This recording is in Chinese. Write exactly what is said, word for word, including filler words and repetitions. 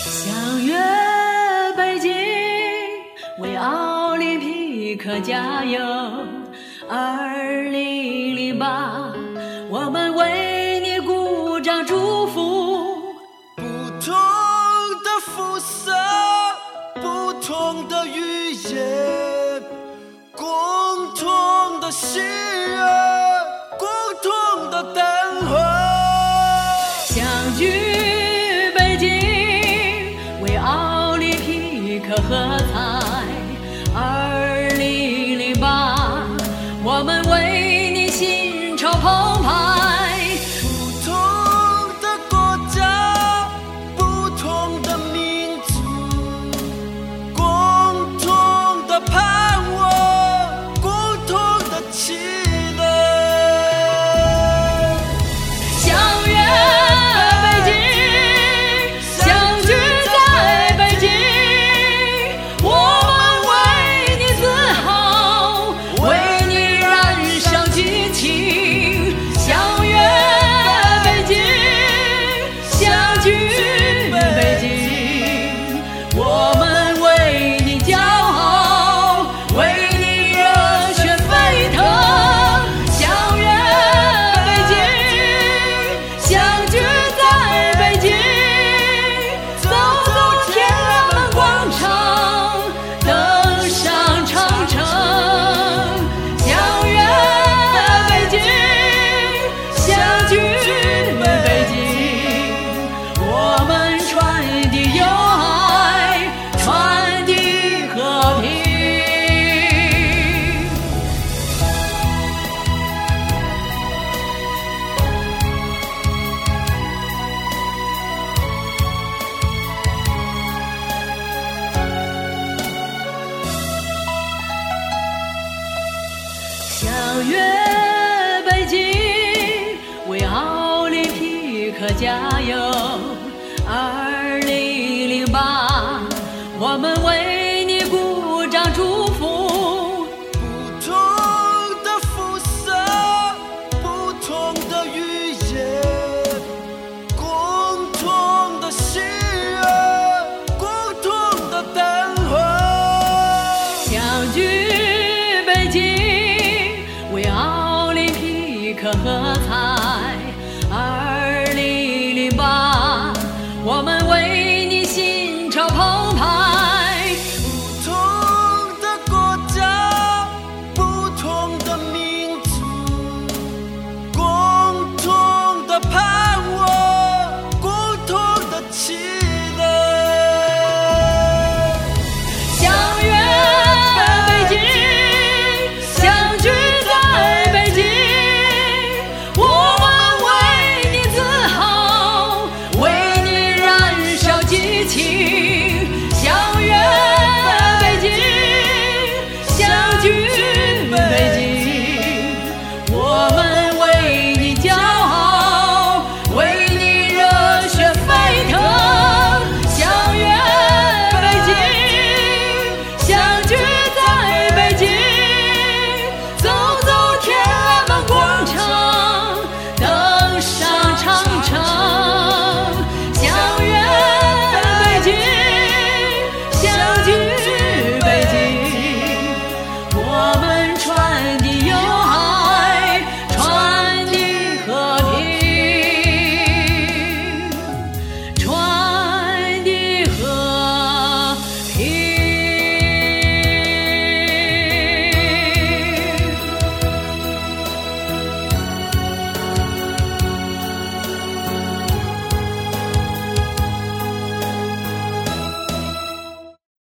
相约北京，为奥林匹克加油！二零零八，我们为你鼓掌祝福。 不同的肤色，不同的语言，共同的喜悦，共同的灯火。 相聚北京，为奥林匹克喝彩。二零零八，我们为你心潮澎湃。 不同的国家，不同的民族，共同的盼望，共同的期待。 相约北京，相聚在北京，我们为你自豪，为你燃烧激情。相约北京，相聚北京，我们为你骄傲，为你热血沸腾。相约北京，相聚在北京，走走天安门广场，登上长城。相约北京，相聚北京，我们传递友爱，传递和平。相约北京，为奥林匹克加油！二零零八，我们为你鼓掌祝福。 不同的肤色，不同的语言，共同的喜悦，共同的灯火。 相聚北京，为奥林匹克喝彩。二零零八，我们